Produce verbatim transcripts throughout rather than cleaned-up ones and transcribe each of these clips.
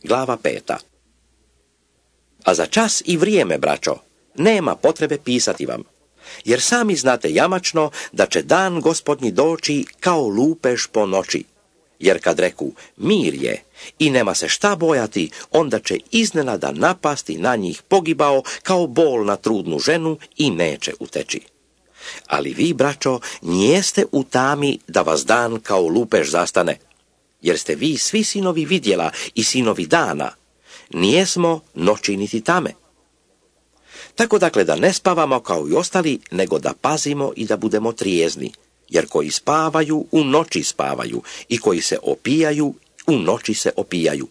Glava peta. A za čas i vrijeme, braćo, nema potrebe pisati vam, jer sami znate jamačno da će dan Gospodnji doći kao lupež po noći. Jer kad reku mir je i nema se šta bojati, onda će iznenada napasti na njih pogibao kao bol na trudnu ženu i neće uteći. Ali vi, braćo, njeste u tami da vas dan kao lupež zastane, jer ste vi svi sinovi vidjela i sinovi dana, nijesmo noći niti tame. Tako dakle da ne spavamo kao i ostali, nego da pazimo i da budemo trijezni, jer koji spavaju u noći spavaju i koji se opijaju u noći se opijaju.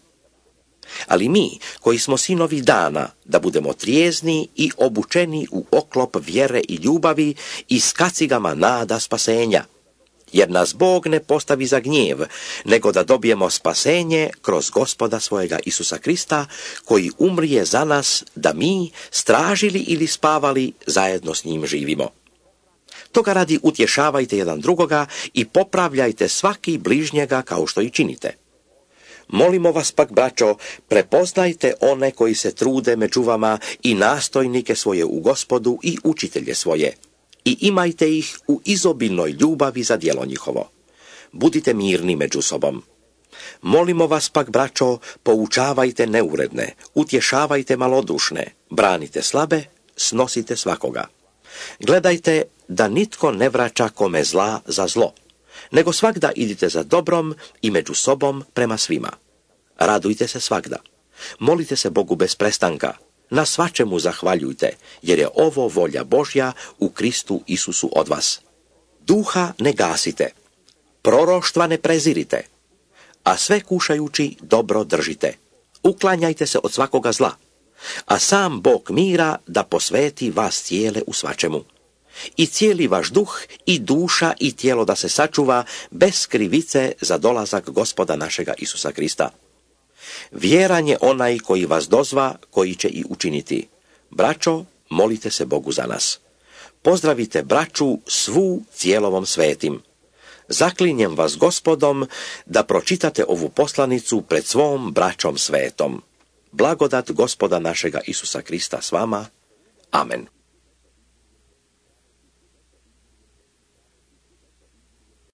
Ali mi, koji smo sinovi dana, da budemo trijezni i obučeni u oklop vjere i ljubavi i s kacigama nada spasenja, jer nas Bog ne postavi za gnjev, nego da dobijemo spasenje kroz Gospoda svojega Isusa Krista, koji umrije za nas, da mi, stražili ili spavali, zajedno s njim živimo. Toga radi utješavajte jedan drugoga i popravljajte svaki bližnjega kao što i činite. Molimo vas pak, braćo, prepoznajte one koji se trude među vama i nastojnike svoje u Gospodu i učitelje svoje, i imajte ih u izobilnoj ljubavi za djelo njihovo. Budite mirni među sobom. Molimo vas pak, braćo, poučavajte neuredne, utješavajte malodušne, branite slabe, snosite svakoga. Gledajte da nitko ne vraća kome zla za zlo, nego svagda idite za dobrom i među sobom prema svima. Radujte se svagda. Molite se Bogu bez prestanka. Na svačemu zahvaljujte, jer je ovo volja Božja u Kristu Isusu od vas. Duha ne gasite, proroštva ne prezirite, a sve kušajući dobro držite. Uklanjajte se od svakoga zla, a sam Bog mira da posveti vas cijele u svačemu. I cijeli vaš duh, i duša, i tijelo da se sačuva bez krivice za dolazak Gospoda našega Isusa Krista. Vjeran je onaj koji vas dozva, koji će i učiniti. Braćo, molite se Bogu za nas. Pozdravite braću svu cijelovom svetim. Zaklinjem vas Gospodom da pročitate ovu poslanicu pred svom braćom svetom. Blagodat Gospoda našega Isusa Krista s vama. Amen.